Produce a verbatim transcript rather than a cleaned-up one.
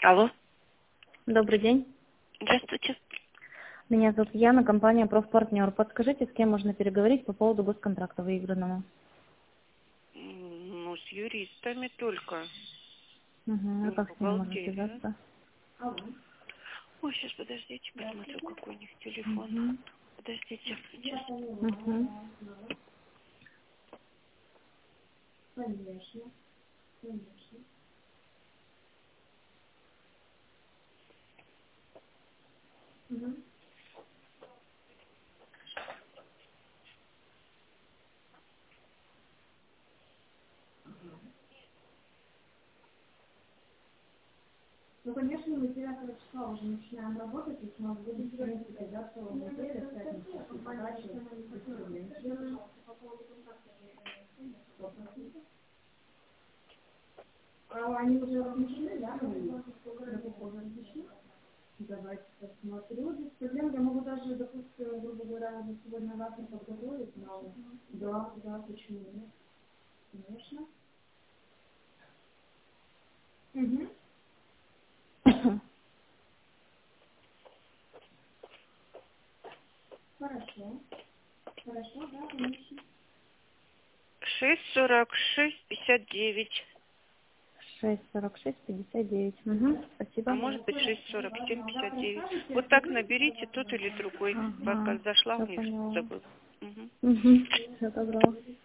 Алло. Добрый день. Здравствуйте. Меня зовут Яна, компания «Профпартнер». Подскажите, с кем можно переговорить по поводу госконтракта выигранного? М, Ну, с юристами только. Угу. А Не как с ними можно бухгалтерия. связаться? Ой, сейчас подождите, посмотрю, какой у них телефон. Угу. Подождите. Сейчас. Угу. Ну, конечно, мы девятого числа уже начинаем работать, то есть у нас будет, в принципе, да, целая неделя, в пятницу, и подача, а они уже размещены, да, ну, уже размещены? Давайте посмотрю. Без проблем, я могу даже, допустим, грубо говоря, уже сегодня-завтра подготовить, но да, да, почему нет? Конечно. Угу. Хорошо. Хорошо, да, конечно. Шесть сорок шесть пятьдесят девять. шесть сорок шесть пятьдесят девять. Угу. А Спасибо. может быть шесть сорок семь пятьдесят девять. Вот так наберите тот или другой. Пока Ага. зашла, Все у них поняла. забыл. Угу. Угу. Все добро.